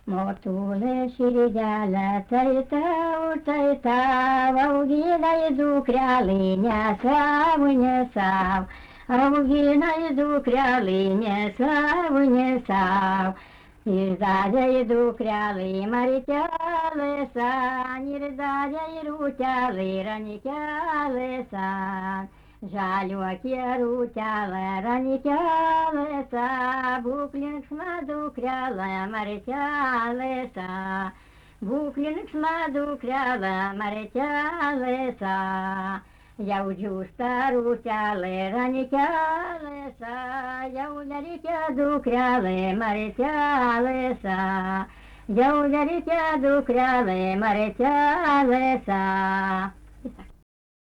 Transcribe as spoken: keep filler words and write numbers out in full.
Motule șirideală, țăitău, țăitău, aughina-i ducrealine, slavune sau, aughina-i ducrealine, slavune sau, Nirdarea-i ducreală-i mariteală sa, Nirdarea-i ruteală-i ranicheală sa, Жаль-ochie ruteală, ranicheală sa, Buclin-ksma ducreală, mariteală sa, Buclin-ksma ducreală, mariteală sa, Iau giusta ruteală, ranicheală sa, Iau lerichea ducreală, mariteală sa, Iau lerichea ducreală, mariteală sa.